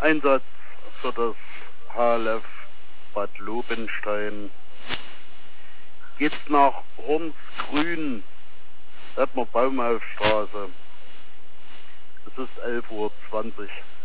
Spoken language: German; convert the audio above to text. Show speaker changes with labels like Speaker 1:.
Speaker 1: Einsatz für das HLF Bad Lobenstein. Geht's nach Hornsgrün, Redmer Baumaufstraße. Es ist 11:20 Uhr.